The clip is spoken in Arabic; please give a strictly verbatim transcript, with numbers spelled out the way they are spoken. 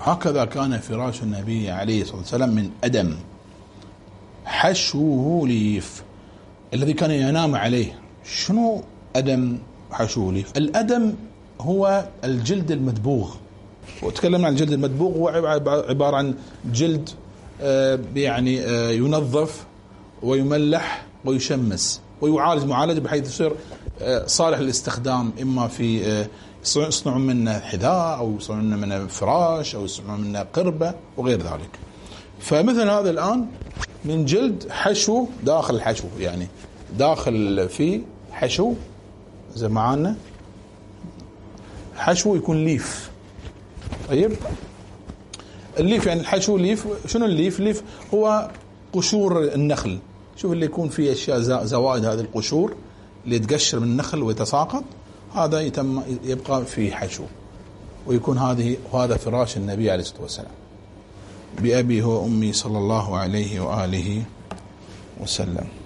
هكذا كان فراش النبي عليه الصلاة والسلام من أدم حشوه ليف الذي كان ينام عليه. شنو أدم حشوه ليف؟ الأدم هو الجلد المدبوغ، وتكلمنا عن الجلد المدبوغ، هو عبارة عن جلد يعني ينظف ويملح ويشمس ويعالج معالجة بحيث يصير صالح للاستخدام، إما في يصنعون منه حذاء أو يصنعون منه فراش أو يصنعون منه قربة وغير ذلك. فمثل هذا الآن من جلد حشو داخل الحشو، يعني داخل في حشو زي معانا حشو يكون ليف. طيب الليف يعني الحشو ليف. شنو الليف؟ ليف هو قشور النخل. شوف اللي يكون فيه أشياء زوائد، هذه القشور اللي تقشر من النخل ويتساقط، هذا يتم يبقى في حشو، ويكون هذه وهذا فراش النبي عليه الصلاة والسلام. بأبي هو أمي صلى الله عليه وآله وسلم.